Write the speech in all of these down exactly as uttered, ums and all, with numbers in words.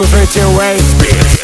слушайте Waves.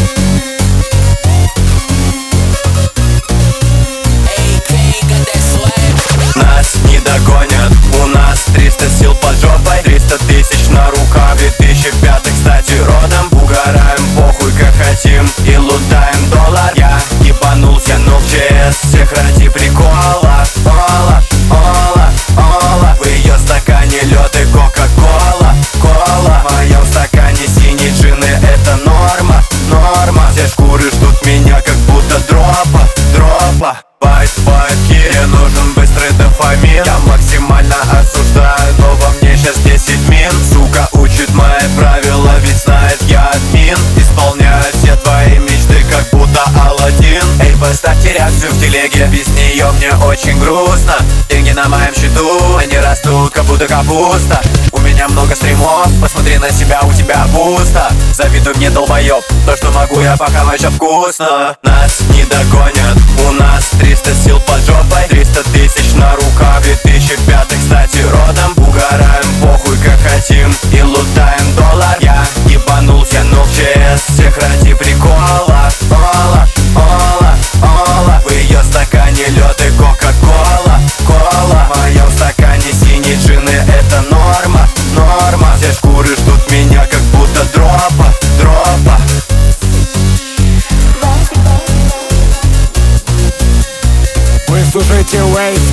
Нас не догонят, у нас триста сил под жопой, триста тысяч на руках. Две тысячи пятый, кстати, родом. Угораем, похуй, как хотим, и лутаем доллар. Я ебанулся, но в ЧС всех ради прикола. Ола, ола, ола, в ее стакане лед и кока-кола. Кола, в моем стакане синий джин, и это норма, норма. Все шкуры ждут меня, как будто дропа, дропа. Байт, байт, мне нужен быстрый дофамин. Я максимально осуждаю, но во мне сейчас десять мин. Сука учит мои правила, ведь знает я админ. Исполняю все твои мечты, как будто Аладдин. Эй, поставьте реакцию в телеге, без нее мне очень грустно. Деньги на моем счету, они растут, как будто капуста. У меня много стримов, посмотри на себя, у тебя пусто. Завидуй мне, долбоёб, то, что могу я, пока еще вкусно. Нас не догонят, у нас триста сил под жопой, триста тысяч на руках. Две тысячи пятый, кстати, родом. Угораем, похуй, как хотим, и лутаем доллар. Я ебанулся, но в ЧС всех ради прикола. Ола, ола, ола, в ее стакане лед и кока-кола. Кола, в моем стакане синий джин, и это норма, норма. Все шкуры ждут меня, как будто дропа, дропа. Вы слушаете Waves.